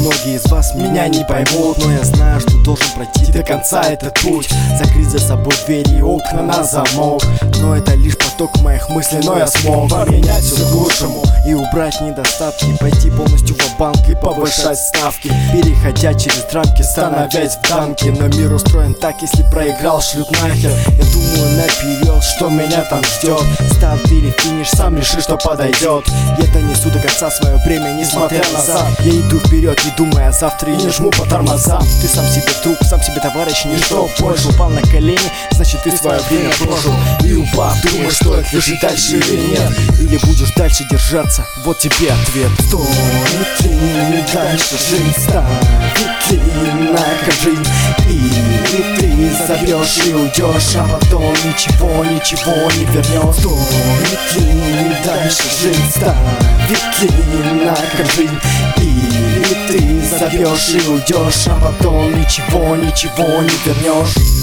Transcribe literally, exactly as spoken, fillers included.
многие из вас меня не поймут, но я знаю, что должен пройти до конца этот путь. Закрыть за собой двери и окна на замок, но это лишь поток моих мыслей, но я смог поменять все к лучшему и убрать недостатки, пойти полностью в банк и повышать ставки, переходя через рамки, становясь в танки. Но мир устроен так, если проиграл, шлют нахер. Я думаю наперед, что меня там ждет. Старт или финиш, сам реши, что подойдет. Я донесу до конца свое время, не смотря назад. Я иду вперед, не думая о завтра, и не жму по тормозам. Ты сам себе друг, сам себе товарищ, ничто больше. Упал на колени, значит ты свое время прожил. И упав, думаешь, стоит ли жить дальше или нет, или будешь дальше держаться, вот тебе ответ. Стоит ли дальше жить, ставит ли на жизнь, или ты забьешь и уйдешь, а потом ничего, ничего не вернешь. Стоит ли дальше жить, ставит ли на жизнь, или ты забьешь и уйдешь, а потом ничего, ничего не вернешь.